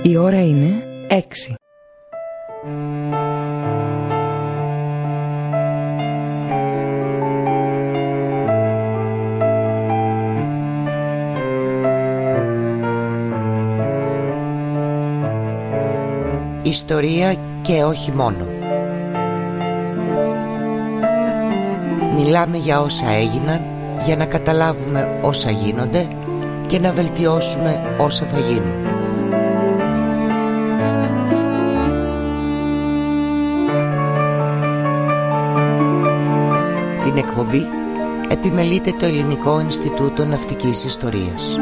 Η ώρα είναι 6. Ιστορία και όχι μόνο. Μιλάμε για όσα έγιναν, για να καταλάβουμε όσα γίνονται και να βελτιώσουμε όσα θα γίνουν. Την εκπομπή επιμελείται το Ελληνικό Ινστιτούτο Ναυτικής Ιστορίας.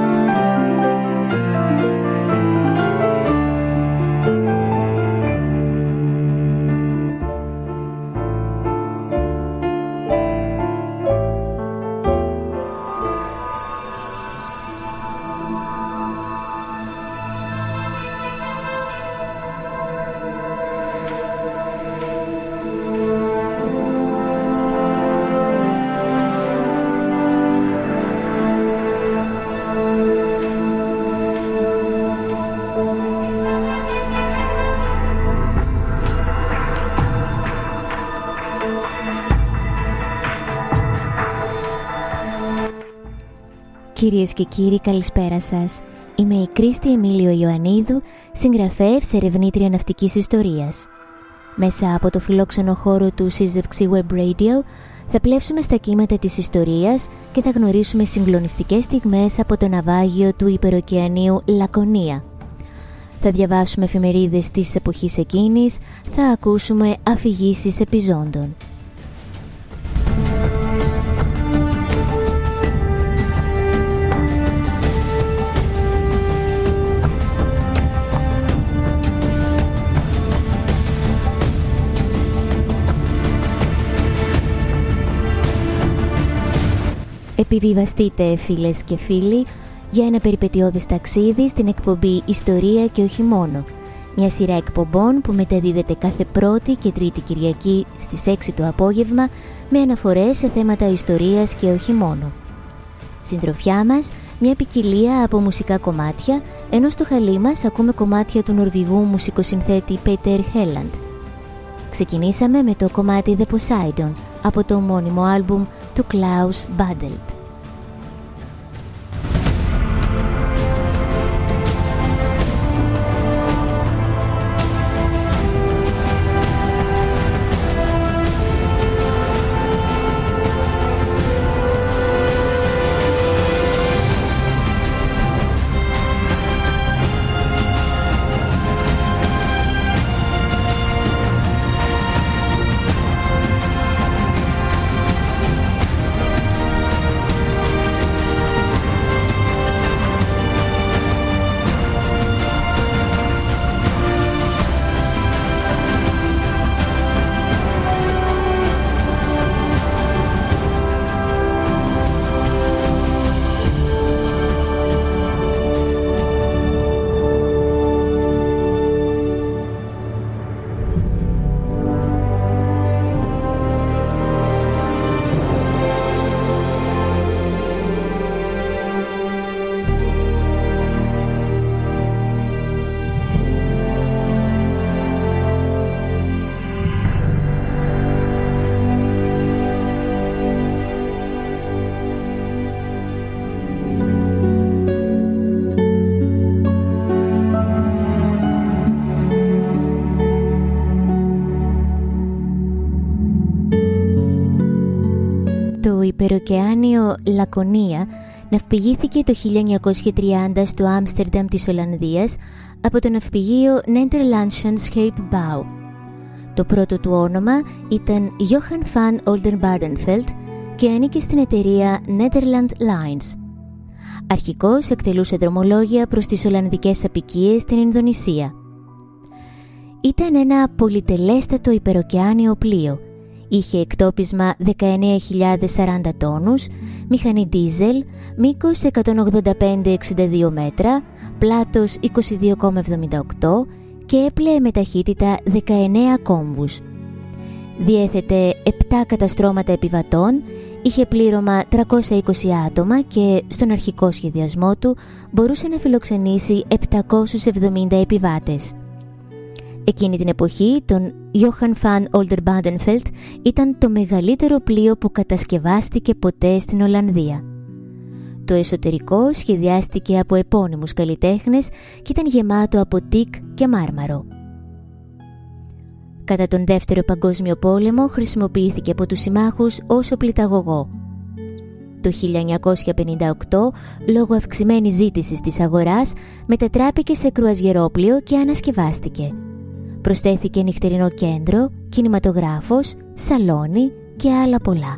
Κυρίες και κύριοι, καλησπέρα σας. Είμαι η Κρίστη Εμίλιο Ιωαννίδου, συγγραφέας, ερευνήτρια ναυτικής ιστορίας. Μέσα από το φιλόξενο χώρο του σύζευξη Web Radio θα πλεύσουμε στα κύματα της ιστορίας και θα γνωρίσουμε συγκλονιστικές στιγμές από το ναυάγιο του υπερωκεανίου Λακωνία. Θα διαβάσουμε εφημερίδες της εποχής εκείνης, θα ακούσουμε αφηγήσεις επιζώντων. Επιβιβαστείτε, φίλες και φίλοι, για ένα περιπετειώδες ταξίδι στην εκπομπή Ιστορία και όχι μόνο. Μια σειρά εκπομπών που μεταδίδεται κάθε πρώτη και τρίτη Κυριακή στις 6 το απόγευμα με αναφορές σε θέματα ιστορίας και όχι μόνο. Συντροφιά μας, μια ποικιλία από μουσικά κομμάτια, ενώ στο χαλί μας ακούμε κομμάτια του Νορβηγού μουσικοσυνθέτη Πέτερ Χέλαντ. Ξεκινήσαμε με το κομμάτι The Poseidon από το ομώνυμο άλμπουμ του Klaus Badelt. Το υπερωκεάνιο Λακωνία ναυπηγήθηκε το 1930 στο Άμστερνταμ της Ολλανδίας από το ναυπηγείο Nederlandse Scheepbouw. Το πρώτο του όνομα ήταν Johan van Oldenbarnevelt και ανήκε στην εταιρεία Nederland Lines. Αρχικώς εκτελούσε δρομολόγια προς τις Ολλανδικές αποικίες στην Ινδονησία. Ήταν ένα πολυτελέστατο υπερωκεάνιο πλοίο. Είχε εκτόπισμα 19.040 τόνους, μηχανή ντίζελ, μήκος 185-62 μέτρα, πλάτος 22,78 και έπλεε με ταχύτητα 19 κόμβους. Διέθετε 7 καταστρώματα επιβατών είχε πλήρωμα 320 άτομα και στον αρχικό σχεδιασμό του μπορούσε να φιλοξενήσει 770 επιβάτες. Εκείνη την εποχή, τον Johann van Oldenbarneveldt ήταν το μεγαλύτερο πλοίο που κατασκευάστηκε ποτέ στην Ολλανδία. Το εσωτερικό σχεδιάστηκε από επώνυμους καλλιτέχνες και ήταν γεμάτο από τικ και μάρμαρο. Κατά τον Δεύτερο Παγκόσμιο Πόλεμο χρησιμοποιήθηκε από τους συμμάχους ως οπλιταγωγό. Το 1958, λόγω αυξημένης ζήτησης της αγοράς, μετατράπηκε σε κρουαζιερόπλοιο και ανασκευάστηκε. Προσθέθηκε νυχτερινό κέντρο, κινηματογράφος, σαλόνι και άλλα πολλά.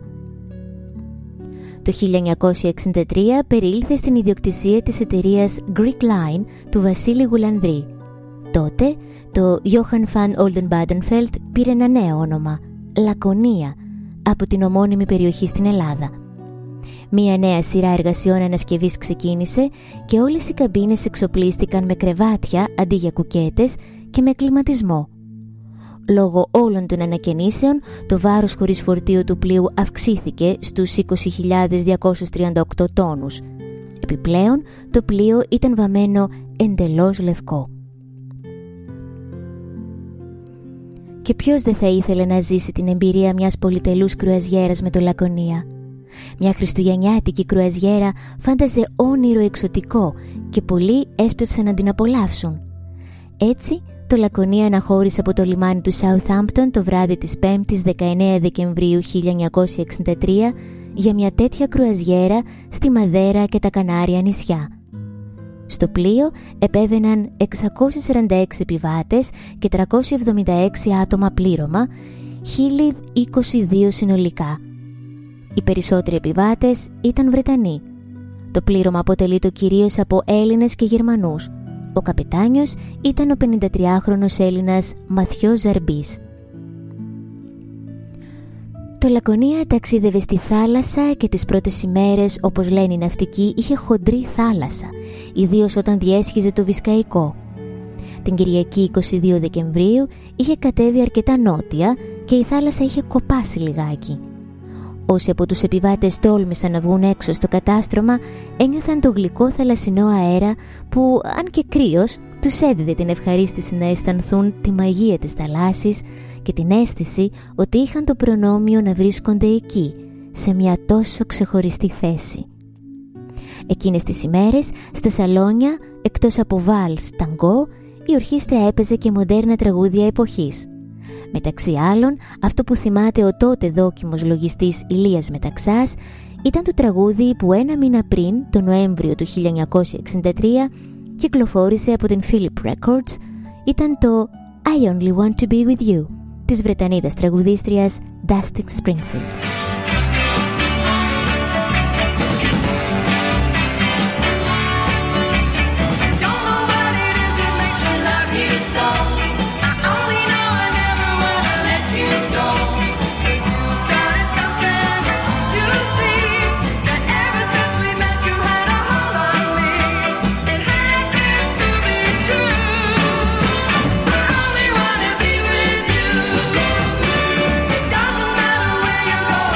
Το 1963 περιήλθε στην ιδιοκτησία της εταιρείας Greek Line του Βασίλη Γουλανδρή. Τότε το Johann van Oldenbarneveldt πήρε ένα νέο όνομα, Λακωνία, από την ομώνυμη περιοχή στην Ελλάδα. Μία νέα σειρά εργασιών ανασκευής ξεκίνησε και όλες οι καμπίνες εξοπλίστηκαν με κρεβάτια αντί για κουκέτες και με κλιματισμό. Λόγω όλων των ανακαινήσεων, το βάρος χωρίς φορτίο του πλοίου αυξήθηκε στους 20.238 τόνους. Επιπλέον, το πλοίο ήταν βαμμένο εντελώς λευκό. Και ποιος δεν θα ήθελε να ζήσει την εμπειρία μιας πολυτελούς κρουαζιέρας με το Λακωνία? Μια χριστουγεννιάτικη κρουαζιέρα φάνταζε όνειρο εξωτικό και πολλοί έσπευσαν να την απολαύσουν. Έτσι, το Λακωνία αναχώρησε από το λιμάνι του Southampton το βράδυ της 5ης 19 Δεκεμβρίου 1963 για μια τέτοια κρουαζιέρα στη Μαδέρα και τα Κανάρια νησιά. Στο πλοίο επέβαιναν 646 επιβάτες και 376 άτομα πλήρωμα, 1022 συνολικά. Οι περισσότεροι επιβάτες ήταν Βρετανοί. Το πλήρωμα αποτελείται κυρίως από Έλληνες και Γερμανούς. Ο καπετάνιος ήταν ο 53χρονος Έλληνας Μαθιό Ζαρμπής. Το Λακωνία ταξίδευε στη θάλασσα και τις πρώτες ημέρες, όπως λένε οι ναυτικοί, είχε χοντρή θάλασσα, ιδίως όταν διέσχιζε το Βυσκαϊκό. Την Κυριακή 22 Δεκεμβρίου είχε κατέβει αρκετά νότια και η θάλασσα είχε κοπάσει λιγάκι. Όσοι από τους επιβάτες τόλμησαν να βγουν έξω στο κατάστρωμα, ένιωθαν το γλυκό θαλασσινό αέρα που, αν και κρύος, τους έδιδε την ευχαρίστηση να αισθανθούν τη μαγεία της θαλάσσης και την αίσθηση ότι είχαν το προνόμιο να βρίσκονται εκεί, σε μια τόσο ξεχωριστή θέση. Εκείνες τις ημέρες, στα σαλόνια, εκτός από βάλς, ταγκό, η ορχήστρα έπαιζε και μοντέρνα τραγούδια εποχής. Μεταξύ άλλων, αυτό που θυμάται ο τότε δόκιμος λογιστής Ηλίας Μεταξάς ήταν το τραγούδι που ένα μήνα πριν, τον Νοέμβριο του 1963, κυκλοφόρησε από την Philip Records. Ήταν το I Only Want To Be With You της Βρετανίδας τραγουδίστριας Dusty Springfield. Doesn't matter where you go.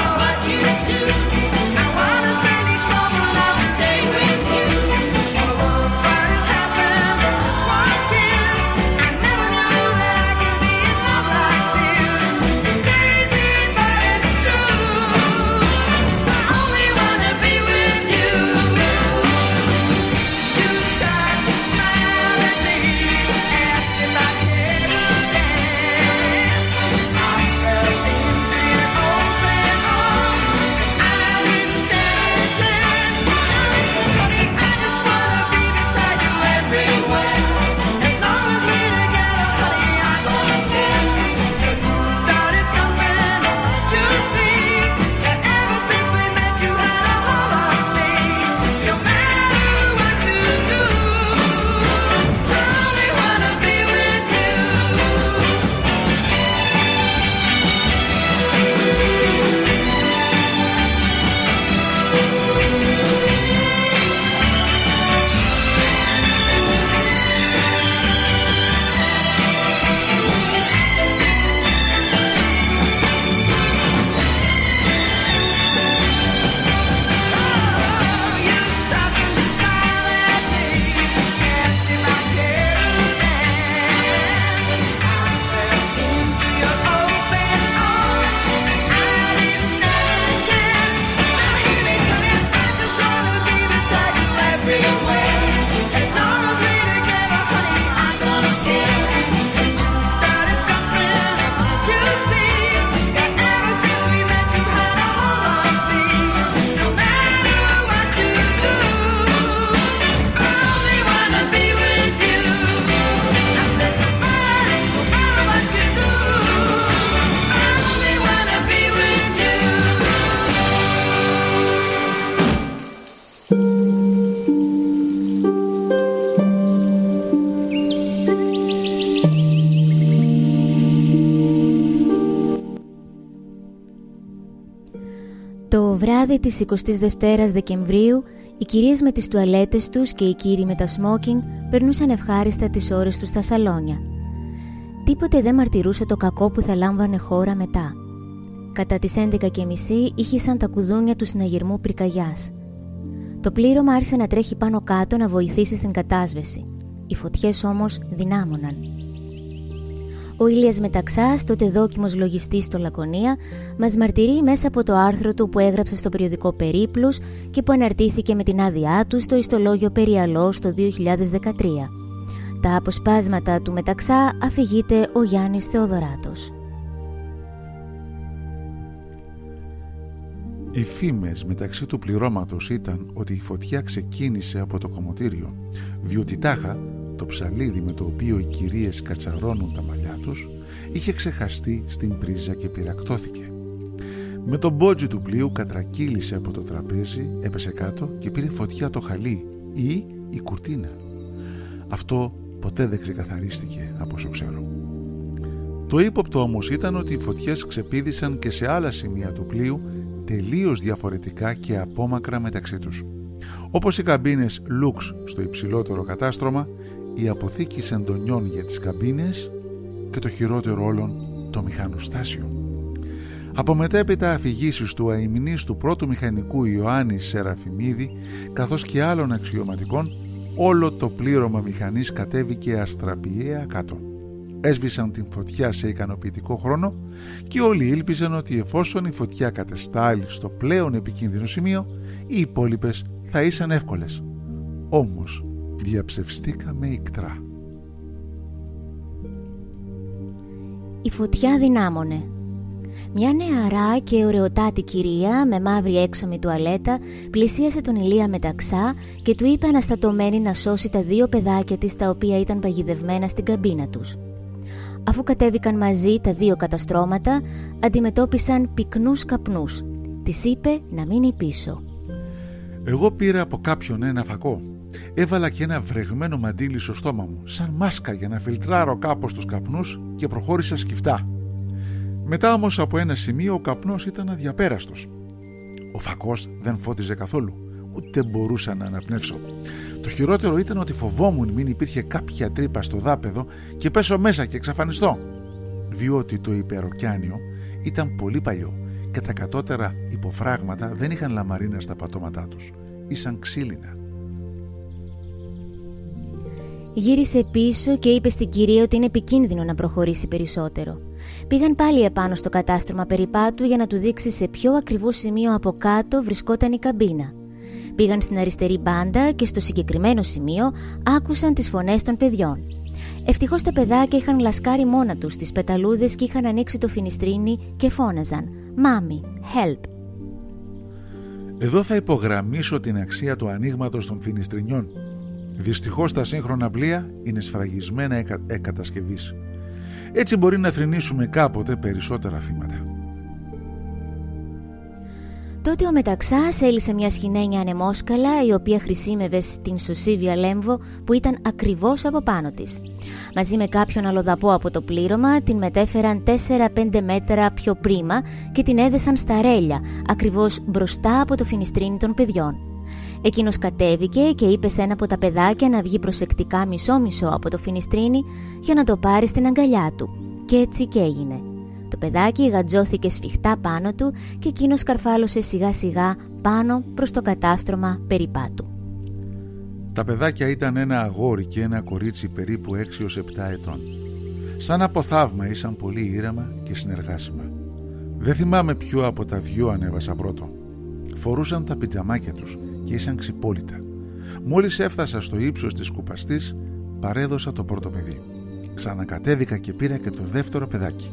βράδυ της 22ης Δεκεμβρίου, οι κυρίες με τις τουαλέτες τους και οι κύριοι με τα σμόκινγκ περνούσαν ευχάριστα τις ώρες τους στα σαλόνια. Τίποτε δεν μαρτυρούσε το κακό που θα λάμβανε χώρα μετά. Κατά τις 11:30 ήχησαν τα κουδούνια του συναγερμού πυρκαγιάς. Το πλήρωμα άρχισε να τρέχει πάνω κάτω να βοηθήσει στην κατάσβεση. Οι φωτιές όμως δυνάμωναν. Ο Ηλίας Μεταξάς, τότε δόκιμος λογιστής στο Λακωνία, μας μαρτυρεί μέσα από το άρθρο του που έγραψε στο περιοδικό Περίπλους και που αναρτήθηκε με την άδειά του στο ιστολόγιο Περιαλός το 2013. Τα αποσπάσματα του Μεταξά αφηγείται ο Γιάννης Θεοδωράτος. Οι φήμες μεταξύ του πληρώματος ήταν ότι η φωτιά ξεκίνησε από το κομμωτήριο, διότι τάχα το ψαλίδι με το οποίο οι κυρίες κατσαρώνουν τα μαλλιά τους είχε ξεχαστεί στην πρίζα και πυρακτώθηκε. Με τον μπότζι του πλοίου κατρακύλησε από το τραπέζι, έπεσε κάτω και πήρε φωτιά το χαλί ή η κουρτίνα. Αυτό ποτέ δεν ξεκαθαρίστηκε από όσο ξέρω. Το ύποπτο όμως ήταν ότι οι φωτιές ξεπήδησαν και σε άλλα σημεία του πλοίου τελείως διαφορετικά και απόμακρα μεταξύ τους. Όπως οι καμπίνες Lux στο υψηλότερο κατάστρωμα, η αποθήκη σεντονιών για τις καμπίνες και το χειρότερο όλων, το μηχανοστάσιο. Από μετέπειτα αφηγήσεις του αημνής του πρώτου μηχανικού Ιωάννη Σεραφιμίδη, καθώς και άλλων αξιωματικών, όλο το πλήρωμα μηχανής κατέβηκε αστραπιαία κάτω. Έσβησαν την φωτιά σε ικανοποιητικό χρόνο και όλοι ήλπιζαν ότι εφόσον η φωτιά κατεστάλλει στο πλέον επικίνδυνο σημείο, οι υπόλοιπες θα ήσαν εύκολες. Όμως διαψευστήκαμε ικτρά. Η φωτιά δυνάμωνε. Μια νεαρά και ωραιοτάτη κυρία με μαύρη έξωμη τουαλέτα πλησίασε τον Ηλία Μεταξά και του είπε αναστατωμένη να σώσει τα 2 παιδάκια της τα οποία ήταν παγιδευμένα στην καμπίνα τους. Αφού κατέβηκαν μαζί τα 2 καταστρώματα, αντιμετώπισαν πυκνούς καπνούς. Της είπε να μείνει πίσω. Εγώ πήρα από κάποιον ένα φακό. Έβαλα και ένα βρεγμένο μαντίλι στο στόμα μου, σαν μάσκα για να φιλτράρω κάπως τους καπνούς και προχώρησα σκυφτά. Μετά όμως από ένα σημείο ο καπνός ήταν αδιαπέραστος. Ο φακός δεν φώτιζε καθόλου, ούτε μπορούσα να αναπνεύσω. Το χειρότερο ήταν ότι φοβόμουν μην υπήρχε κάποια τρύπα στο δάπεδο και πέσω μέσα και εξαφανιστώ. Διότι το υπεροκιάνιο ήταν πολύ παλιό και τα κατώτερα υποφράγματα δεν είχαν λαμαρίνα στα πατώματά τους. Ήσαν ξύλινα. Γύρισε πίσω και είπε στην κυρία ότι είναι επικίνδυνο να προχωρήσει περισσότερο. Πήγαν πάλι επάνω στο κατάστρωμα περιπάτου για να του δείξει σε ποιο ακριβό σημείο από κάτω βρισκόταν η καμπίνα. Πήγαν στην αριστερή μπάντα και στο συγκεκριμένο σημείο άκουσαν τις φωνές των παιδιών. Ευτυχώς τα παιδάκια είχαν λασκάρει μόνα τους τις πεταλούδες και είχαν ανοίξει το φινιστρίνι και φώναζαν «Μάμι, help». Εδώ θα υπογραμμίσω την αξία του ανοίγματος των φινιστρινιών. Δυστυχώς τα σύγχρονα πλοία είναι σφραγισμένα εκατασκευής. Έτσι μπορεί να θρηνήσουμε κάποτε περισσότερα θύματα. Τότε ο Μεταξάς έλυσε μια σχοινένια ανεμόσκαλα η οποία χρησίμευε στην Σωσίβια Λέμβο που ήταν ακριβώς από πάνω της. Μαζί με κάποιον αλλοδαπό από το πλήρωμα την μετέφεραν 4-5 μέτρα πιο πρίμα και την έδεσαν στα ρέλια ακριβώς μπροστά από το φινιστρίνι των παιδιών. Εκείνος κατέβηκε και είπε σε ένα από τα παιδάκια να βγει προσεκτικά μισό-μισό από το φινιστρίνι για να το πάρει στην αγκαλιά του. Και έτσι και έγινε. Το παιδάκι γατζώθηκε σφιχτά πάνω του και εκείνος καρφάλωσε σιγά σιγά πάνω προς το κατάστρωμα περιπάτου. Τα παιδάκια ήταν ένα αγόρι και ένα κορίτσι περίπου 6-7 ετών. Σαν από θαύμα ήσαν πολύ ήρεμα και συνεργάσιμα. Δεν θυμάμαι ποιο από τα 2 ανέβασα πρώτο. Φορούσαν τα πιτζαμάκια τους και ήσαν ξυπόλυτα. Μόλις έφτασα στο ύψος της κουπαστής, παρέδωσα το πρώτο παιδί. Ξανακατέβηκα και πήρα και το δεύτερο παιδάκι.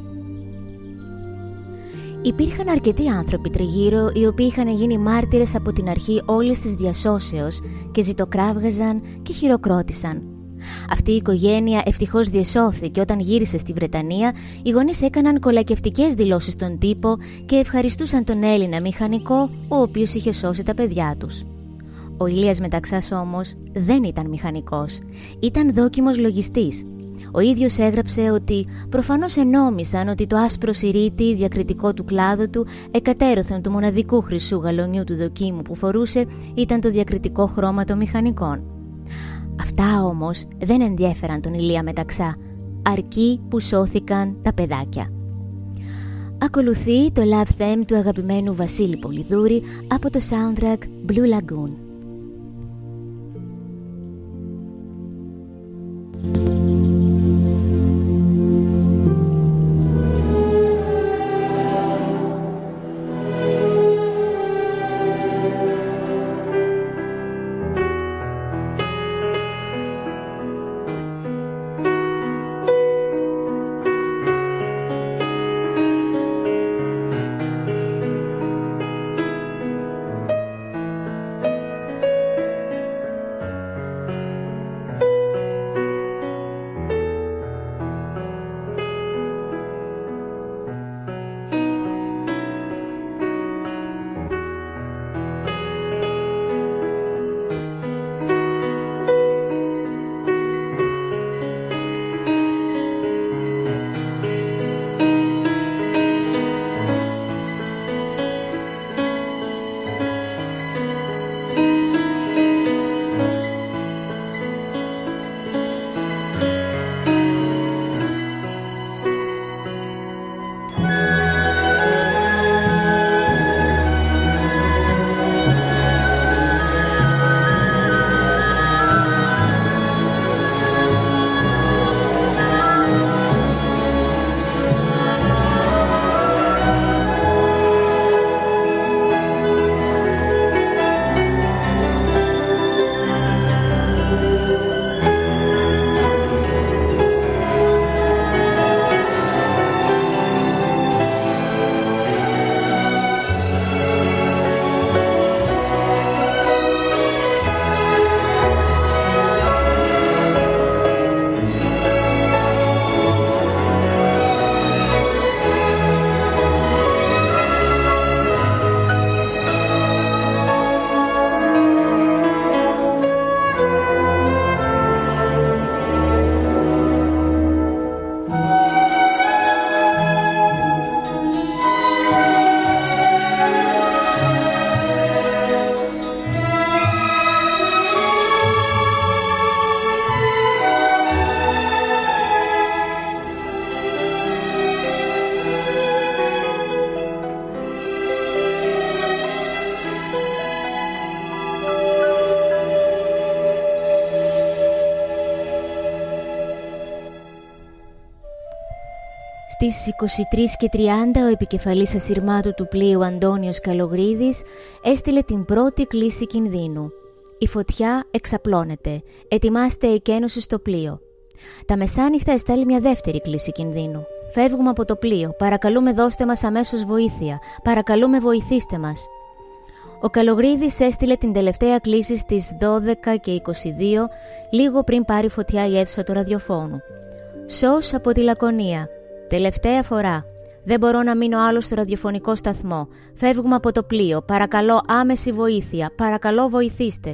Υπήρχαν αρκετοί άνθρωποι τριγύρω οι οποίοι είχαν γίνει μάρτυρες από την αρχή όλης της διασώσεως και ζητοκράβγαζαν και χειροκρότησαν. Αυτή η οικογένεια ευτυχώς διεσώθη και όταν γύρισε στη Βρετανία οι γονείς έκαναν κολακευτικές δηλώσεις στον τύπο και ευχαριστούσαν τον Έλληνα μηχανικό ο οποίος είχε σώσει τα παιδιά τους. Ο Ηλίας Μεταξάς όμως δεν ήταν μηχανικός, ήταν δόκιμος λογιστής. Ο ίδιος έγραψε ότι προφανώς ενόμισαν ότι το άσπρο σιρίτι διακριτικό του κλάδου του εκατέρωθεν του μοναδικού χρυσού γαλονιού του δοκίμου που φορούσε ήταν το διακριτικό χρώμα των μηχανικών. Αυτά όμως δεν ενδιέφεραν τον Ηλία Μεταξά, αρκεί που σώθηκαν τα παιδάκια. Ακολουθεί το Love Theme του αγαπημένου Βασίλη Πολυδούρη από το soundtrack Blue Lagoon. Στις 23:30 ο επικεφαλής ασυρμάτου του πλοίου Αντώνιος Καλογρίδης έστειλε την πρώτη κλήση κινδύνου. Η φωτιά εξαπλώνεται. Ετοιμάστε εκένωση στο πλοίο. Τα μεσάνυχτα εστάλει μια δεύτερη κλήση κινδύνου. Φεύγουμε από το πλοίο. Παρακαλούμε δώστε μας αμέσως βοήθεια. Παρακαλούμε βοηθήστε μας. Ο Καλογρίδης έστειλε την τελευταία κλήση στις 12:22, λίγο πριν πάρει φωτιά η αίθουσα του ραδιοφώνου. «Σως από τη Λακωνία. Τελευταία φορά. Δεν μπορώ να μείνω άλλο στο ραδιοφωνικό σταθμό. Φεύγουμε από το πλοίο. Παρακαλώ άμεση βοήθεια. Παρακαλώ βοηθήστε».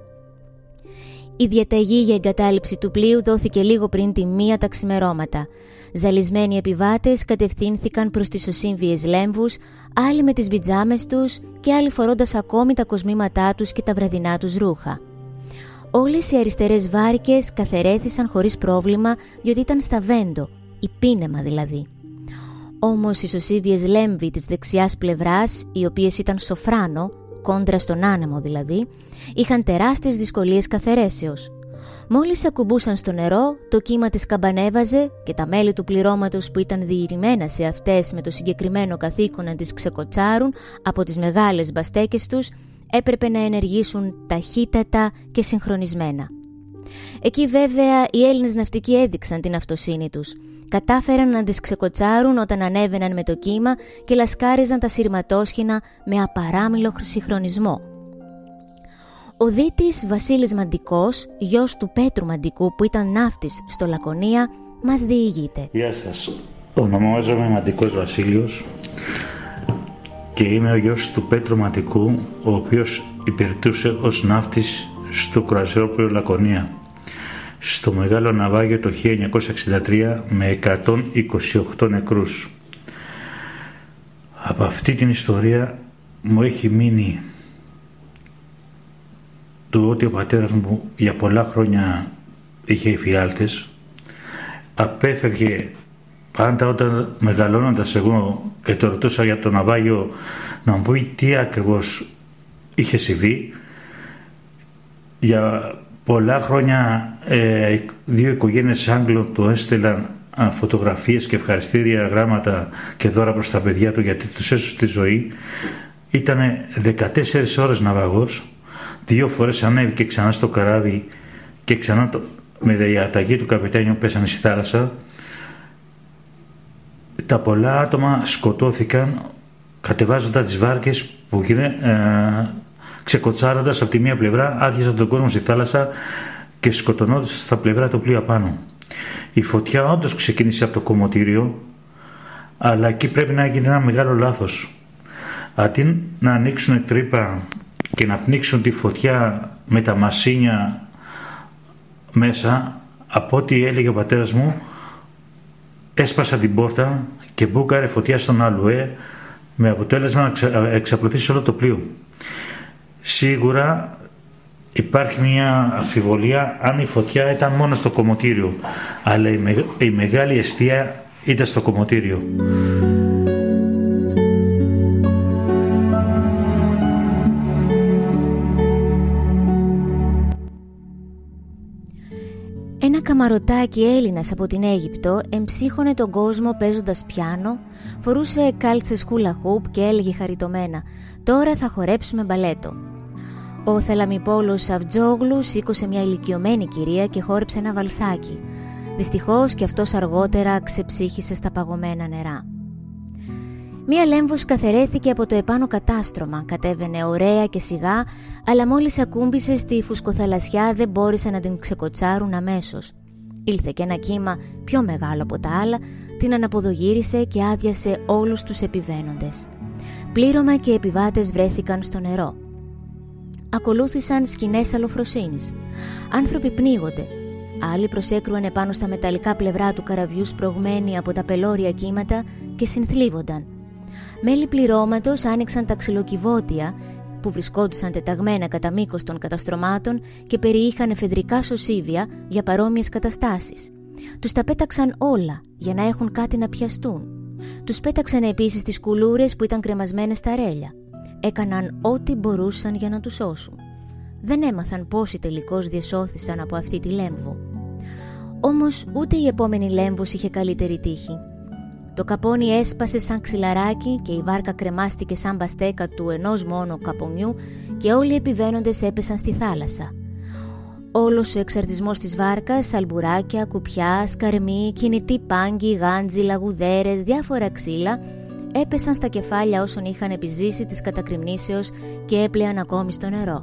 Η διαταγή για εγκατάλειψη του πλοίου δόθηκε λίγο πριν τη 1 τα ξημερώματα. Ζαλισμένοι επιβάτες κατευθύνθηκαν προς τις Οσύμβιες Λέμβους, άλλοι με τις πιτζάμες τους και άλλοι φορώντας ακόμη τα κοσμήματά τους και τα βραδινά τους ρούχα. Όλες οι αριστερές βάρκες καθαιρέθησαν χωρίς πρόβλημα, διότι ήταν στα Βέντο, η πίνεμα δηλαδή. Όμως οι Οσύμβιες Λέμβοι της δεξιάς πλευράς, οι οποίες ήταν σοφράνο, κόντρα στον άνεμο δηλαδή, είχαν τεράστιες δυσκολίες καθαιρέσεως. Μόλις ακουμπούσαν στο νερό, το κύμα της καμπανέβαζε και τα μέλη του πληρώματος που ήταν διηρημένα σε αυτές με το συγκεκριμένο καθήκον να τις ξεκοτσάρουν από τις μεγάλες μπαστέκες τους, έπρεπε να ενεργήσουν ταχύτατα και συγχρονισμένα. Εκεί βέβαια οι Έλληνες ναυτικοί έδειξαν την αυτοσύνη τους. Κατάφεραν να τις ξεκοτσάρουν όταν ανέβαιναν με το κύμα και λασκάριζαν τα σειρματόσχηνα με απαράμιλο συγχρονισμό. Ο δίτης Βασίλης Μαντικός, γιος του Πέτρου Μαντικού που ήταν ναύτης στο Λακωνία, μας διηγείται. Γεια σας, ονομάζομαι Μαντικός Βασίλειος και είμαι ο γιος του Πέτρου Μαντικού, ο οποίος υπηρετούσε ως ναύτης στο κρουαζιερόπλοιο Λακωνία στο Μεγάλο Ναυάγιο το 1963 με 128 νεκρούς. Από αυτή την ιστορία μου έχει μείνει το ότι ο πατέρας μου για πολλά χρόνια είχε εφιάλτες. Απέφευγε πάντα όταν μεγαλώνοντας εγώ και το ρωτούσα για το ναυάγιο να μου πει τι ακριβώς είχε συμβεί. Για πολλά χρόνια δύο οικογένειες Άγγλων του έστελαν φωτογραφίες και ευχαριστήρια γράμματα και δώρα προς τα παιδιά του γιατί τους έσωσε τη ζωή. Ήτανε 14 ώρες ναυαγός, 2 φορές ανέβηκε ξανά στο καράβι και ξανά με διαταγή του καπετάνιου πέσανε στη θάλασσα. Τα πολλά άτομα σκοτώθηκαν κατεβάζοντας τις βάρκες που ξεκοτσάροντας από τη μία πλευρά, άδειασαν τον κόσμο στη θάλασσα και σκοτωνόντας στα πλευρά το πλοίο απάνω. Η φωτιά όντως ξεκίνησε από το κομμωτήριο, αλλά εκεί πρέπει να γίνει ένα μεγάλο λάθος. Αντί να ανοίξουν τρύπα και να πνίξουν τη φωτιά με τα μασίνια μέσα, από ό,τι έλεγε ο πατέρας μου, έσπασα την πόρτα και μπούκαρε φωτιά στον αλουέ με αποτέλεσμα να εξαπλωθεί όλο το πλοίο. Σίγουρα υπάρχει μια αμφιβολία αν η φωτιά ήταν μόνο στο κομμωτήριο, αλλά η μεγάλη αιστεία ήταν στο κομμωτήριο. Ένα καμαρωτάκι Έλληνας από την Αίγυπτο εμψύχωνε τον κόσμο παίζοντας πιάνο, φορούσε κάλτσες χούλα χουπ και έλεγε χαριτωμένα «Τώρα θα χορέψουμε μπαλέτο». Ο Θαλαμιπόλος Σαβτζόγλου σήκωσε μια ηλικιωμένη κυρία και χόρεψε ένα βαλσάκι. Δυστυχώς και αυτός αργότερα ξεψύχησε στα παγωμένα νερά. Μία λέμβος καθαιρέθηκε από το επάνω κατάστρωμα, κατέβαινε ωραία και σιγά, αλλά μόλις ακούμπησε στη φουσκοθαλασσιά δεν μπόρεσε να την ξεκοτσάρουν αμέσως. Ήλθε και ένα κύμα πιο μεγάλο από τα άλλα, την αναποδογύρισε και άδειασε όλους τους επιβαίνοντες. Πλήρωμα και επιβάτες βρέθηκαν στο νερό. Ακολούθησαν σκηνές αλλοφροσύνης. Άνθρωποι πνίγονται. Άλλοι προσέκρουαν επάνω στα μεταλλικά πλευρά του καραβιού σπρωγμένοι από τα πελώρια κύματα και συνθλίβονταν. Μέλη πληρώματος άνοιξαν τα ξυλοκιβώτια που βρισκόντουσαν τεταγμένα κατά μήκος των καταστρωμάτων και περιείχαν εφεδρικά σωσίβια για παρόμοιες καταστάσεις. Τους τα πέταξαν όλα για να έχουν κάτι να πιαστούν. Τους πέταξαν επίσης τις κουλούρες που ήταν κρεμασμένες στα ρέλια. Έκαναν ό,τι μπορούσαν για να τους σώσουν. Δεν έμαθαν πόσοι τελικώς διεσώθησαν από αυτή τη λέμβο. Όμως ούτε η επόμενη λέμβος είχε καλύτερη τύχη. Το καπόνι έσπασε σαν ξυλαράκι και η βάρκα κρεμάστηκε σαν μπαστέκα του ενός μόνο καπονιού και όλοι οι επιβαίνοντες έπεσαν στη θάλασσα. Όλος ο εξαρτισμός της βάρκας, σαλμπουράκια, κουπιά, σκαρμί, κινητή πάγκη, γάντζι, λαγουδέρες, διάφορα ξύλα έπεσαν στα κεφάλια όσων είχαν επιζήσει της κατακριμνήσεως και έπλεαν ακόμη στο νερό.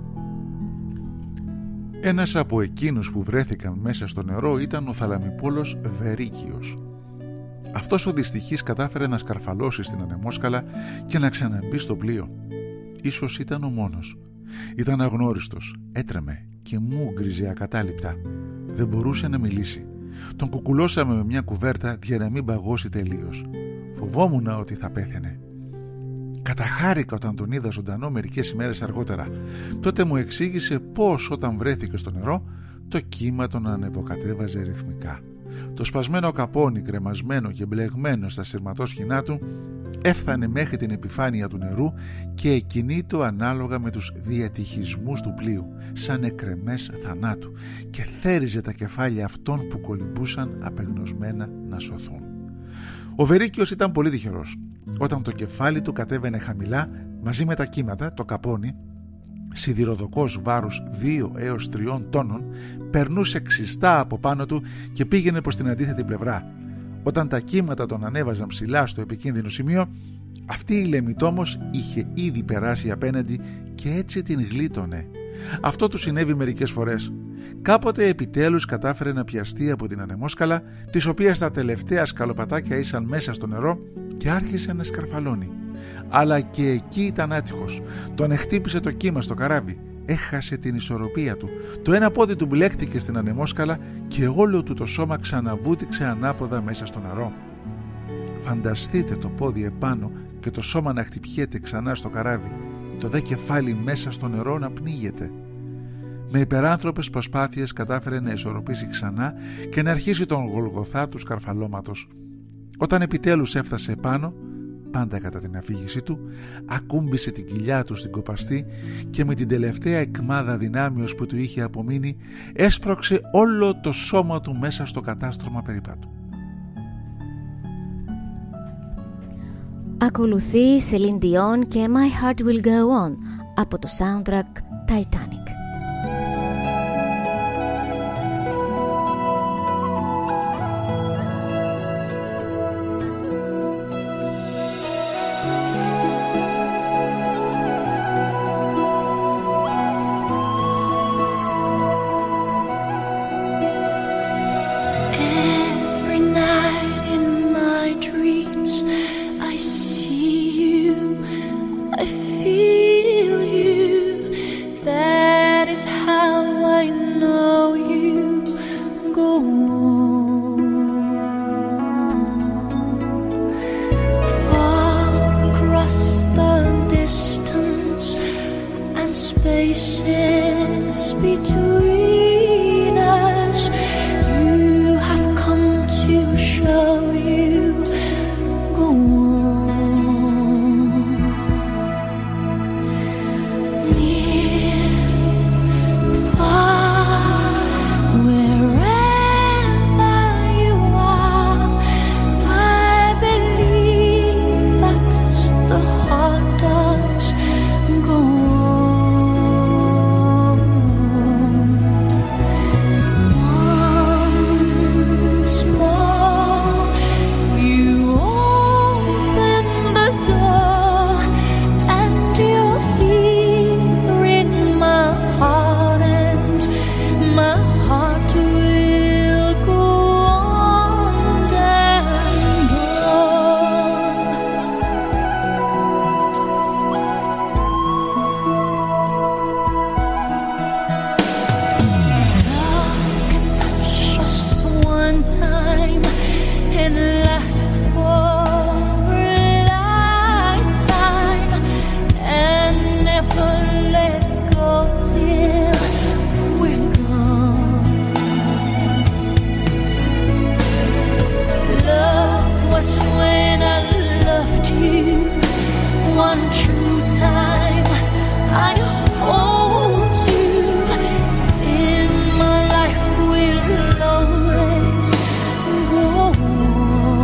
Ένας από εκείνους που βρέθηκαν μέσα στο νερό ήταν ο Θαλαμιπόλος Βερίκιος. Αυτός ο δυστυχής κατάφερε να σκαρφαλώσει στην ανεμόσκαλα και να ξαναμπεί στο πλοίο. Ίσως ήταν ο μόνος. Ήταν αγνώριστος, έτρεμε και μούγκριζε ακατάληπτα. Δεν μπορούσε να μιλήσει. Τον κουκουλώσαμε με μια κουβέρτα για να μην παγώσει τελείως. Φοβόμουν ότι θα πέθαινε. Καταχάρηκα όταν τον είδα ζωντανό μερικές ημέρες αργότερα. Τότε μου εξήγησε πως όταν βρέθηκε στο νερό το κύμα τον ανεβοκατέβαζε ρυθμικά. Το σπασμένο καπόνι κρεμασμένο και μπλεγμένο στα σειρματόσχοινά του έφτανε μέχρι την επιφάνεια του νερού και εκκινήτο ανάλογα με τους διατυχισμούς του πλοίου, σαν εκρεμές θανάτου, και θέριζε τα κεφάλια αυτών που κολυμπούσαν απεγνωσμένα να σωθούν. Ο Βερίκιος ήταν πολύ τυχερός. Όταν το κεφάλι του κατέβαινε χαμηλά, μαζί με τα κύματα, το καπόνι, σιδηροδοκός βάρους 2 έως 3 τόνων, περνούσε ξιστά από πάνω του και πήγαινε προς την αντίθετη πλευρά. Όταν τα κύματα τον ανέβαζαν ψηλά στο επικίνδυνο σημείο, αυτή η λεμιτόμος είχε ήδη περάσει απέναντι και έτσι την γλίτωνε. Αυτό του συνέβη μερικές φορές. Κάποτε επιτέλους κατάφερε να πιαστεί από την ανεμόσκαλα, της οποίας τα τελευταία σκαλοπατάκια ήσαν μέσα στο νερό, και άρχισε να σκαρφαλώνει. Αλλά και εκεί ήταν άτυχος. Τον εχτύπησε το κύμα στο καράβι. Έχασε την ισορροπία του. Το ένα πόδι του μπλέκτηκε στην ανεμόσκαλα και όλο του το σώμα ξαναβούτυξε ανάποδα μέσα στο νερό. Φανταστείτε το πόδι επάνω και το σώμα να χτυπιέται ξανά στο καράβι, το δε κεφάλι μέσα στο νερό να πνίγεται. Με υπεράνθρωπες προσπάθειες κατάφερε να ισορροπήσει ξανά και να αρχίσει τον Γολγοθά του σκαρφαλώματος. Όταν επιτέλους έφτασε επάνω, πάντα κατά την αφήγησή του, ακούμπησε την κοιλιά του στην κοπαστή και με την τελευταία εκμάδα δυνάμεως που του είχε απομείνει έσπρωξε όλο το σώμα του μέσα στο κατάστρωμα περιπάτου. Ακολουθεί Celine Dion και My Heart Will Go On από το soundtrack Titanic. Go on.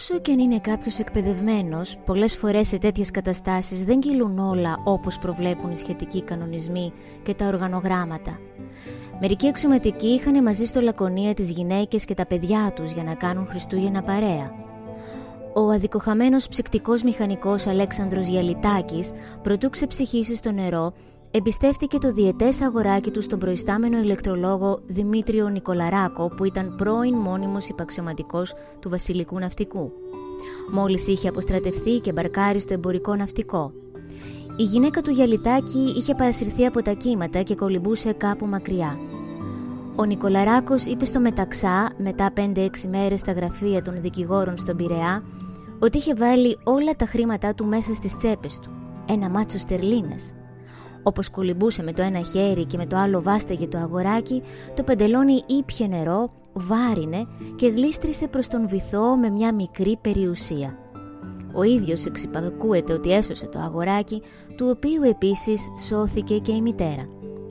Όσο και αν είναι κάποιος εκπαιδευμένος, πολλές φορές σε τέτοιες καταστάσεις δεν κυλούν όλα όπως προβλέπουν οι σχετικοί κανονισμοί και τα οργανογράμματα. Μερικοί αξιωματικοί είχαν μαζί στο Λακωνία τις γυναίκες και τα παιδιά τους για να κάνουν Χριστούγεννα παρέα. Ο αδικοχαμένος ψυκτικός μηχανικός Αλέξανδρος Γιαλιτάκης, προτού ξεψυχήσει στο νερό, εμπιστεύτηκε το διετές αγοράκι του στον προϊστάμενο ηλεκτρολόγο Δημήτριο Νικολαράκο, που ήταν πρώην μόνιμος υπαξιωματικός του Βασιλικού Ναυτικού. Μόλις είχε αποστρατευθεί και μπαρκάρει στο εμπορικό ναυτικό. Η γυναίκα του Γιαλιτάκη είχε παρασυρθεί από τα κύματα και κολυμπούσε κάπου μακριά. Ο Νικολαράκος είπε στο Μεταξά, μετά 5-6 μέρες στα γραφεία των δικηγόρων στον Πειραιά, ότι είχε βάλει όλα τα χρήματά του μέσα στις τσέπες του, ένα μάτσο στερλίνας. Όπως κολυμπούσε με το ένα χέρι και με το άλλο βάσταγε το αγοράκι, το παντελόνι ήπιε νερό, βάρινε και γλίστρισε προς τον βυθό με μια μικρή περιουσία. Ο ίδιος εξυπακούεται ότι έσωσε το αγοράκι, του οποίου επίσης σώθηκε και η μητέρα.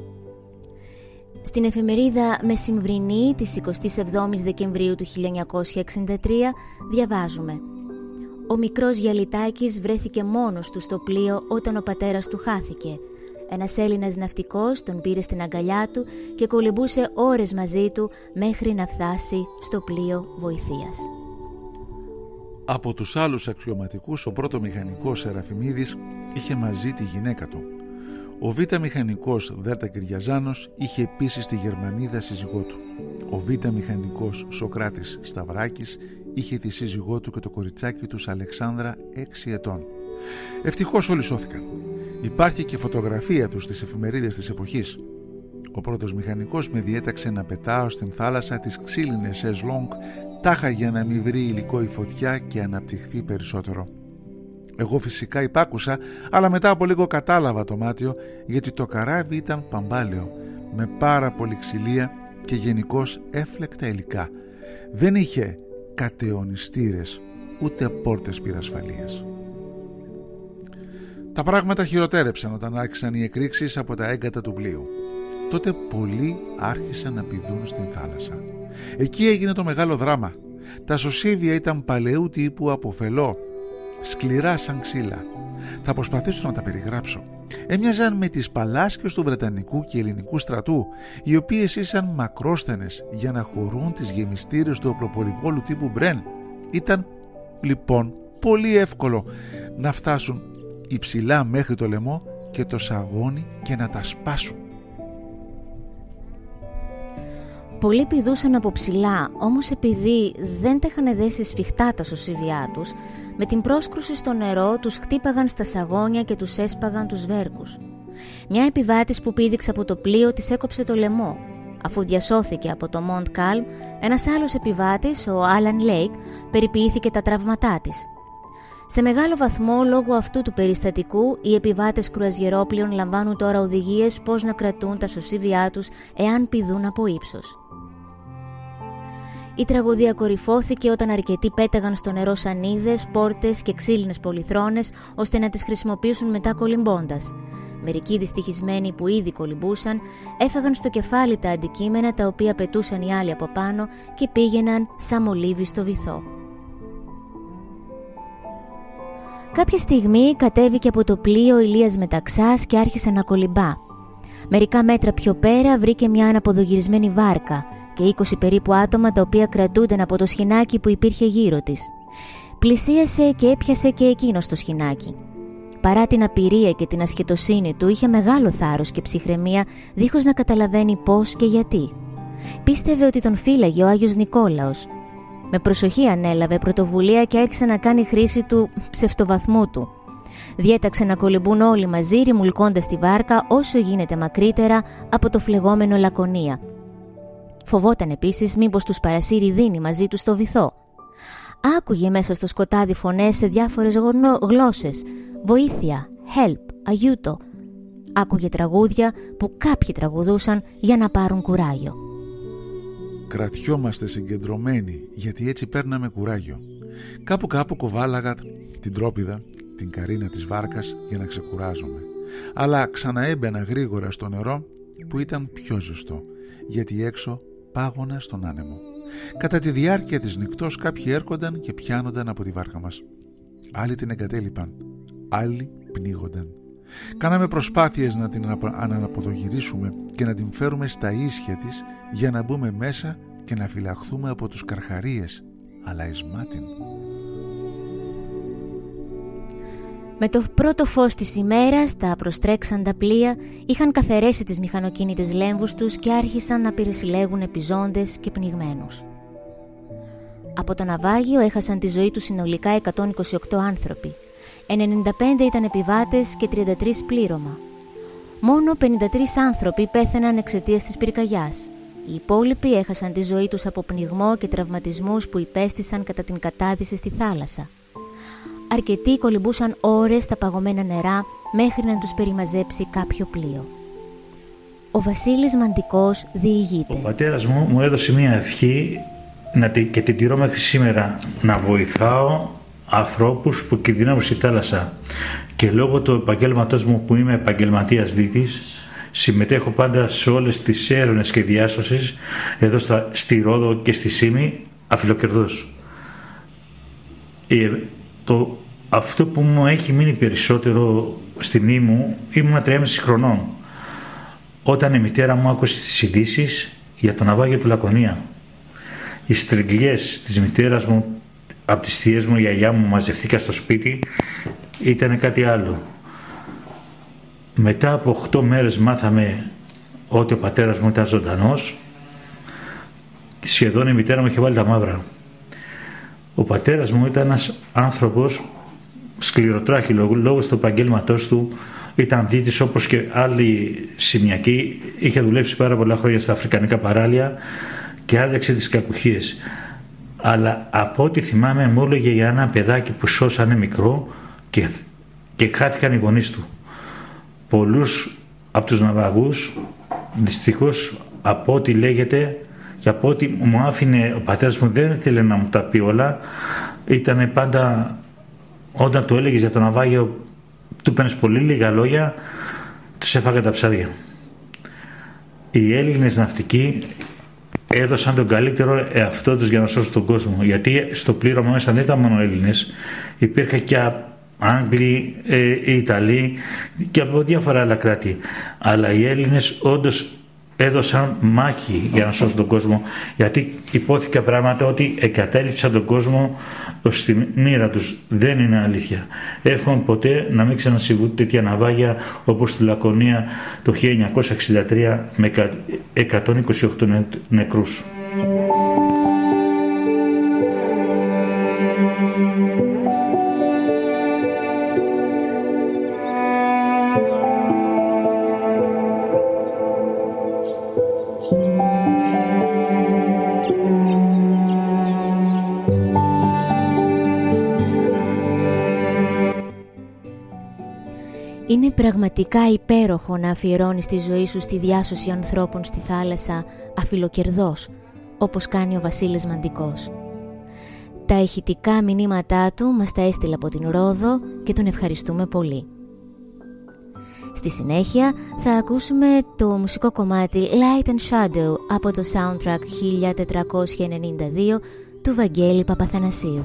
Στην εφημερίδα Μεσημβρινή της 27ης Δεκεμβρίου του 1963 διαβάζουμε: «Ο μικρός Γιαλιτάκης βρέθηκε μόνος του στο πλοίο όταν ο πατέρας του χάθηκε. Ένας Έλληνας ναυτικός τον πήρε στην αγκαλιά του και κολυμπούσε ώρες μαζί του μέχρι να φτάσει στο πλοίο βοηθείας». Από τους άλλους αξιωματικούς, ο πρώτο μηχανικός Σεραφιμίδης είχε μαζί τη γυναίκα του. Ο β' μηχανικός Δέλτα Κυριαζάνος είχε επίσης τη Γερμανίδα σύζυγό του. Ο β' μηχανικός Σοκράτης Σταυράκης είχε τη σύζυγό του και το κοριτσάκι τους Αλεξάνδρα 6 ετών. Ευτυχώς όλοι σώθηκαν. Υπάρχει και φωτογραφία τους στις εφημερίδες της εποχής. Ο πρώτος μηχανικός με διέταξε να πετάω στην θάλασσα τις ξύλινες σεζλόγκ, τάχα για να μην βρει υλικό η φωτιά και αναπτυχθεί περισσότερο. Εγώ φυσικά υπάκουσα, αλλά μετά από λίγο κατάλαβα το μάτιο, γιατί το καράβι ήταν παμπάλαιο, με πάρα πολύ ξυλία και γενικώς έφλεκτα υλικά. Δεν είχε κατεωνιστήρες, ούτε πόρτες πυρασφαλείας. Τα πράγματα χειροτέρεψαν όταν άρχισαν οι εκρήξεις από τα έγκατα του πλοίου. Τότε πολλοί άρχισαν να πηδούν στην θάλασσα. Εκεί έγινε το μεγάλο δράμα. Τα σωσίβια ήταν παλαιού τύπου από φελό, σκληρά σαν ξύλα. Θα προσπαθήσω να τα περιγράψω. Έμοιαζαν με τις παλάσκες του Βρετανικού και Ελληνικού στρατού, οι οποίες ήσαν μακρόστενες για να χωρούν τις γεμιστήρες του οπλοπολιβόλου τύπου Μπρεν. Ήταν λοιπόν πολύ εύκολο να φτάσουν υψηλά μέχρι το λαιμό και το σαγόνι και να τα σπάσουν. Πολλοί πηδούσαν από ψηλά, όμως επειδή δεν τα είχαν δέσει σφιχτά τα σωσίβια τους, με την πρόσκρουση στο νερό τους χτύπαγαν στα σαγόνια και τους έσπαγαν τους βέρκους. Μια επιβάτης που πήδηξε από το πλοίο της έκοψε το λαιμό. Αφού διασώθηκε από το Μοντ Κάλμ, ένας άλλος επιβάτης, ο Άλαν Λέικ, περιποιήθηκε τα τραύματά της. Σε μεγάλο βαθμό, λόγω αυτού του περιστατικού, οι επιβάτες κρουαζιερόπλοιων λαμβάνουν τώρα οδηγίες πώς να κρατούν τα σωσίβια τους εάν πηδούν από ύψος. Η τραγωδία κορυφώθηκε όταν αρκετοί πέταγαν στο νερό σανίδες, πόρτες και ξύλινες πολυθρόνες ώστε να τις χρησιμοποιήσουν μετά κολυμπώντας. Μερικοί δυστυχισμένοι που ήδη κολυμπούσαν έφαγαν στο κεφάλι τα αντικείμενα τα οποία πετούσαν οι άλλοι από πάνω και πήγαιναν σαν μολύβι στο βυθό. Κάποια στιγμή κατέβηκε από το πλοίο ο Ηλίας Μεταξάς και άρχισε να κολυμπά. Μερικά μέτρα πιο πέρα βρήκε μια αναποδογυρισμένη βάρκα και 20 περίπου άτομα τα οποία κρατούνταν από το σχοινάκι που υπήρχε γύρω της. Πλησίασε και έπιασε και εκείνο το σχοινάκι. Παρά την απειρία και την ασχετοσύνη του, είχε μεγάλο θάρρος και ψυχραιμία, δίχως να καταλαβαίνει πώς και γιατί. Πίστευε ότι τον φύλαγε ο Άγιος Νικόλαος. Με προσοχή ανέλαβε πρωτοβουλία και άρχισε να κάνει χρήση του ψευτοβαθμού του. Διέταξε να κολυμπούν όλοι μαζί, ρημουλκώντας τη βάρκα όσο γίνεται μακρύτερα από το φλεγόμενο Λακωνία. Φοβόταν επίσης μήπως τους παρασύρει δίνει μαζί του στο βυθό. Άκουγε μέσα στο σκοτάδι φωνές σε διάφορες γλώσσες. Βοήθεια, help, αγιούτο. Άκουγε τραγούδια που κάποιοι τραγουδούσαν για να πάρουν κουράγιο. Κρατιόμαστε συγκεντρωμένοι, γιατί έτσι παίρναμε κουράγιο. Κάπου κοβάλαγα την τρόπιδα, την καρίνα της βάρκας για να ξεκουράζομαι. Αλλά ξαναέμπαινα γρήγορα στο νερό που ήταν πιο ζεστό, γιατί έξω πάγωνα στον άνεμο. Κατά τη διάρκεια της νυχτός κάποιοι έρχονταν και πιάνονταν από τη βάρκα μας. Άλλοι την εγκατέλειπαν, άλλοι πνίγονταν. Κάναμε προσπάθειες να την αναποδογυρίσουμε και να την φέρουμε στα ίσια της για να μπούμε μέσα και να φυλαχθούμε από τους καρχαρίες, αλλά εσμάτιν. Με το πρώτο φως της ημέρας, τα προστρέξαντα πλοία είχαν καθαρίσει τις μηχανοκίνητες λέμβους τους και άρχισαν να πυροσυλλέγουν επιζώντες και πνιγμένους. Από το ναυάγιο έχασαν τη ζωή τους συνολικά 128 άνθρωποι. 95 ήταν επιβάτες και 33 πλήρωμα. Μόνο 53 άνθρωποι πέθαναν εξαιτίας της πυρκαγιάς. Οι υπόλοιποι έχασαν τη ζωή τους από πνιγμό και τραυματισμούς που υπέστησαν κατά την κατάδυση στη θάλασσα. Αρκετοί κολυμπούσαν ώρες στα παγωμένα νερά μέχρι να τους περιμαζέψει κάποιο πλοίο. Ο Βασίλης Μαντικός διηγείται. Ο πατέρας μου έδωσε μια ευχή και την τηρώ μέχρι σήμερα, να βοηθάω ανθρώπους που κινδυνεύουν στη θάλασσα. Και λόγω του επαγγέλματός μου που είμαι επαγγελματίας δίτης, συμμετέχω πάντα σε όλες τις έρευνες και διάσωσης εδώ στη Ρόδο και στη Σύμη αφιλοκερδός. Αυτό που μου έχει μείνει περισσότερο στη μνήμη μου, ήμουν 3,5 χρονών όταν η μητέρα μου άκουσε τις ειδήσεις για το ναυάγιο του Λακωνία. Οι στριγγιές της μητέρας μου από τις θείες μου, η γιαγιά μου, μαζευτήκα στο σπίτι, ήταν κάτι άλλο. Μετά από 8 μέρες μάθαμε ότι ο πατέρας μου ήταν ζωντανός. Σχεδόν η μητέρα μου είχε βάλει τα μαύρα. Ο πατέρας μου ήταν ένας άνθρωπος σκληροτράχυλο, λόγω του επαγγέλματός του. Ήταν δίτης όπως και άλλοι σημειακοί. Είχε δουλέψει πάρα πολλά χρόνια στα αφρικανικά παράλια και άδεξε τις κακουχίες. Αλλά από ό,τι θυμάμαι μου έλεγε για ένα παιδάκι που σώσανε μικρό και χάθηκαν οι γονείς του. Πολλούς από τους ναυαγούς, δυστυχώς, από ό,τι λέγεται και από ό,τι μου άφηνε ο πατέρας μου, δεν ήθελε να μου τα πει όλα. Ήτανε πάντα, όταν του έλεγες για το ναυάγιο, του πένες πολύ λίγα λόγια, τους έφαγε τα ψάρια. Οι Έλληνες ναυτικοί έδωσαν τον καλύτερο εαυτό τους για να σώσουν τον κόσμο. Γιατί στο πλήρωμα μέσα δεν ήταν μόνο Έλληνες, υπήρχε και Άγγλοι, Ιταλοί και από διάφορα άλλα κράτη. Αλλά οι Έλληνες όντως έδωσαν μάχη για να σώσουν τον κόσμο, γιατί υπόθηκα πράγματα ότι εγκατέλειψαν τον κόσμο στη μοίρα τους. Δεν είναι αλήθεια. Εύχομαι ποτέ να μην ξανασυμβούν τέτοια ναυάγια όπως στη Λακωνία το 1963 με 128 νεκρούς. Είναι πραγματικά υπέροχο να αφιερώνεις τη ζωή σου στη διάσωση ανθρώπων στη θάλασσα αφιλοκερδός, όπως κάνει ο Βασίλης Μαντικός. Τα ηχητικά μηνύματά του μας τα έστειλε από την Ρόδο και τον ευχαριστούμε πολύ. Στη συνέχεια θα ακούσουμε το μουσικό κομμάτι Light and Shadow από το soundtrack 1492 του Βαγγέλη Παπαθανασίου.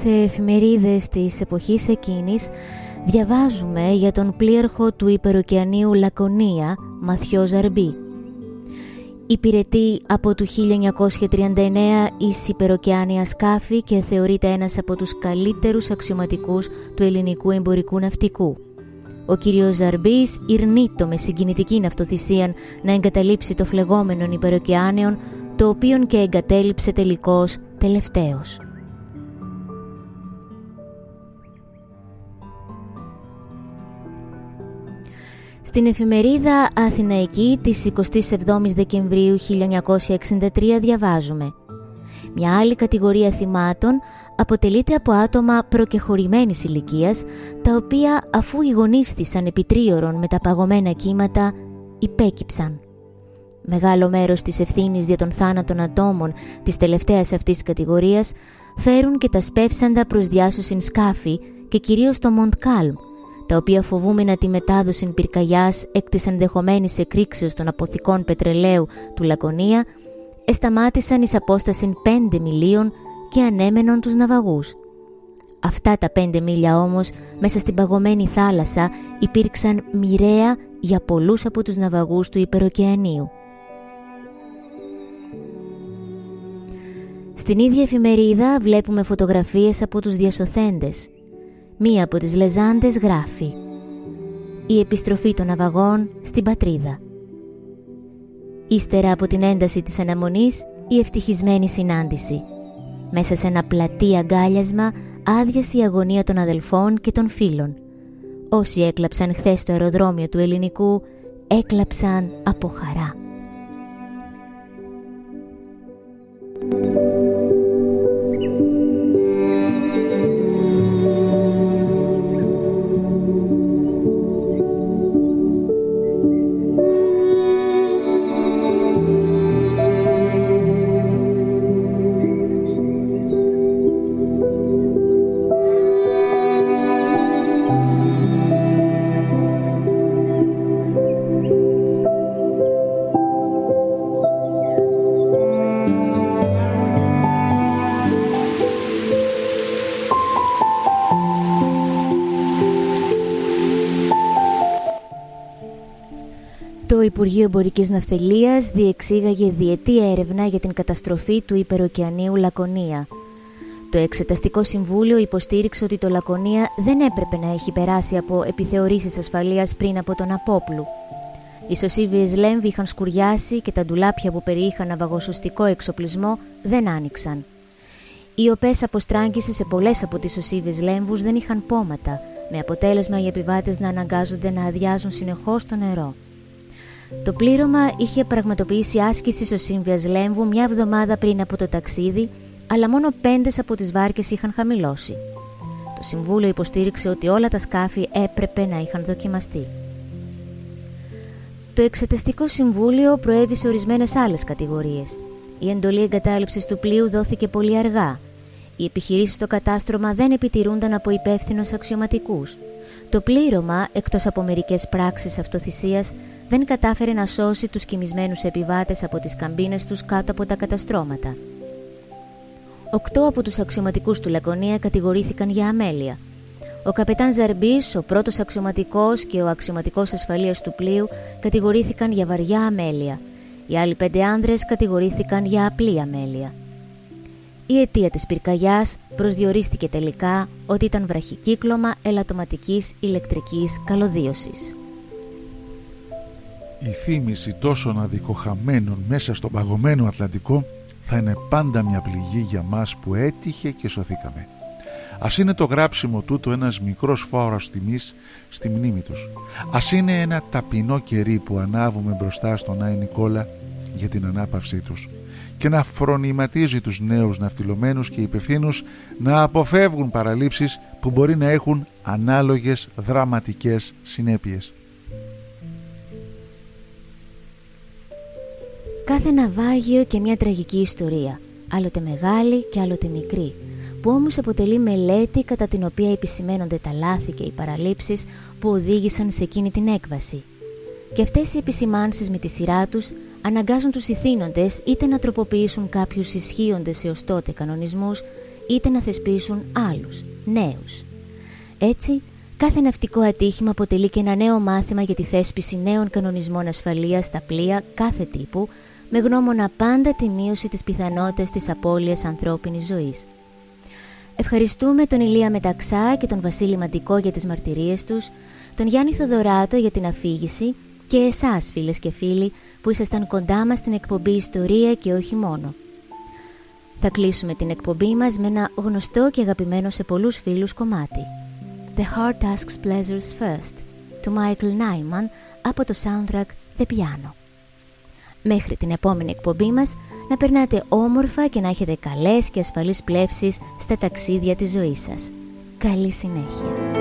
σε εφημερίδες της εποχής εκείνης διαβάζουμε για τον πλοίαρχο του υπερωκεανίου Λακωνία, Μαθιό Ζαρμπή. Υπηρετεί από το 1939 εις υπερωκεάνια σκάφη και θεωρείται ένας από τους καλύτερους αξιωματικούς του ελληνικού εμπορικού ναυτικού. Ο κύριος Ζαρμπής ηρνήτο με συγκινητική αυτοθυσία να εγκαταλείψει το φλεγόμενο υπερωκεάνιον, το οποίον και εγκατέλειψε τελικώς τελευταίος. Στην εφημερίδα Αθηναϊκή της 27ης Δεκεμβρίου 1963 διαβάζουμε: μια άλλη κατηγορία θυμάτων αποτελείται από άτομα προκεχωρημένης ηλικίας, τα οποία αφού ηγονίστησαν επί τρίωρων με τα παγωμένα κύματα, υπέκυψαν. Μεγάλο μέρος της ευθύνης για τον θάνατο ατόμων της τελευταίας αυτής κατηγορίας φέρουν και τα σπεύσαντα προς διάσωσιν σκάφη και κυρίως το Μοντκάλμ, τα οποία φοβούμενα τη μετάδοση πυρκαγιάς εκ της ενδεχομένης εκρήξεως των αποθηκών πετρελαίου του Λακωνία, εσταμάτησαν εις απόσταση 5 μιλίων και ανέμενον τους ναυαγούς. Αυτά τα 5 μίλια όμως μέσα στην παγωμένη θάλασσα υπήρξαν μοιραία για πολλούς από τους ναυαγούς του υπερωκεανίου. Στην ίδια εφημερίδα βλέπουμε φωτογραφίες από τους διασωθέντες. Μία από τις λεζάντες γράφει: «Η επιστροφή των ναυαγών στην πατρίδα». Ύστερα από την ένταση της αναμονής, η ευτυχισμένη συνάντηση. Μέσα σε ένα πλατή αγκάλιασμα άδειασε η αγωνία των αδελφών και των φίλων. Όσοι έκλαψαν χθες στο αεροδρόμιο του Ελληνικού, έκλαψαν από χαρά. Το Υπουργείο Εμπορικής Ναυτιλίας διεξήγαγε διετή έρευνα για την καταστροφή του υπερωκεανίου Λακωνία. Το Εξεταστικό Συμβούλιο υποστήριξε ότι το Λακωνία δεν έπρεπε να έχει περάσει από επιθεωρήσεις ασφαλείας πριν από τον Απόπλου. Οι σωσίβιες λέμβοι είχαν σκουριάσει και τα ντουλάπια που περιείχαν ναυαγοσωστικό εξοπλισμό δεν άνοιξαν. Οι οπές αποστράγγισης σε πολλές από τις σωσίβιες λέμβους δεν είχαν πόματα, με αποτέλεσμα οι επιβάτες να αναγκάζονται να αδειάζουν συνεχώς το νερό. Το πλήρωμα είχε πραγματοποιήσει άσκηση σωσίβιας λέμβου μια εβδομάδα πριν από το ταξίδι, αλλά μόνο 5 από τις βάρκες είχαν χαμηλώσει. Το Συμβούλιο υποστήριξε ότι όλα τα σκάφη έπρεπε να είχαν δοκιμαστεί. Το Εξεταστικό Συμβούλιο προέβησε ορισμένες άλλες κατηγορίες. Η εντολή εγκατάλειψης του πλοίου δόθηκε πολύ αργά. Οι επιχειρήσεις στο κατάστρωμα δεν επιτηρούνταν από υπεύθυνους αξιωματικούς. Το πλήρωμα, εκτός από μερικές πράξεις αυτοθυσίας, δεν κατάφερε να σώσει τους κοιμισμένους επιβάτες από τις καμπίνες τους κάτω από τα καταστρώματα. 8 από τους αξιωματικούς του Λακωνία κατηγορήθηκαν για αμέλεια. Ο καπετάν Ζαρμπής, ο πρώτος αξιωματικός και ο αξιωματικός ασφαλείας του πλοίου κατηγορήθηκαν για βαριά αμέλεια. Οι άλλοι 5 άνδρες κατηγορήθηκαν για απλή αμέλεια. Η αιτία της πυρκαγιάς προσδιορίστηκε τελικά ότι ήταν βραχικύκλωμα ελαττωματικής ηλεκτρικής καλωδίωσης. Η θύμηση τόσων αδικοχαμένων μέσα στον παγωμένο Ατλαντικό θα είναι πάντα μια πληγή για μας που έτυχε και σωθήκαμε. Ας είναι το γράψιμο τούτο ένας μικρός φόρος τιμής στη μνήμη τους. Ας είναι ένα ταπεινό κερί που ανάβουμε μπροστά στον Άη Νικόλα για την ανάπαυσή τους και να φρονηματίζει τους νέους ναυτιλωμένους και υπευθύνους να αποφεύγουν παραλήψεις που μπορεί να έχουν ανάλογες δραματικές συνέπειες. Κάθε ναυάγιο και μια τραγική ιστορία, άλλοτε μεγάλη και άλλοτε μικρή, που όμως αποτελεί μελέτη κατά την οποία επισημαίνονται τα λάθη και οι παραλήψεις που οδήγησαν σε εκείνη την έκβαση. Και αυτές οι επισημάνσεις με τη σειρά τους αναγκάζουν τους ηθήνοντες είτε να τροποποιήσουν κάποιους ισχύοντες έως τότε κανονισμούς, είτε να θεσπίσουν άλλους, νέους. Έτσι, κάθε ναυτικό ατύχημα αποτελεί και ένα νέο μάθημα για τη θέσπιση νέων κανονισμών ασφαλείας στα πλοία κάθε τύπου, με γνώμονα πάντα τη μείωση της πιθανότητας της απώλειας ανθρώπινης ζωής. Ευχαριστούμε τον Ηλία Μεταξά και τον Βασίλη Μαντικό για τις μαρτυρίες τους, τον Γιάννη Θοδωράτο για την αφήγηση και εσάς, φίλες και φίλοι, που ήσασταν κοντά μας στην εκπομπή Ιστορία και όχι μόνο. Θα κλείσουμε την εκπομπή μας με ένα γνωστό και αγαπημένο σε πολλούς φίλους κομμάτι. The Heart Asks Pleasures First, του Michael Nyman, από το soundtrack The Piano. Μέχρι την επόμενη εκπομπή μας, να περνάτε όμορφα και να έχετε καλές και ασφαλείς πλεύσεις στα ταξίδια της ζωής σας. Καλή συνέχεια.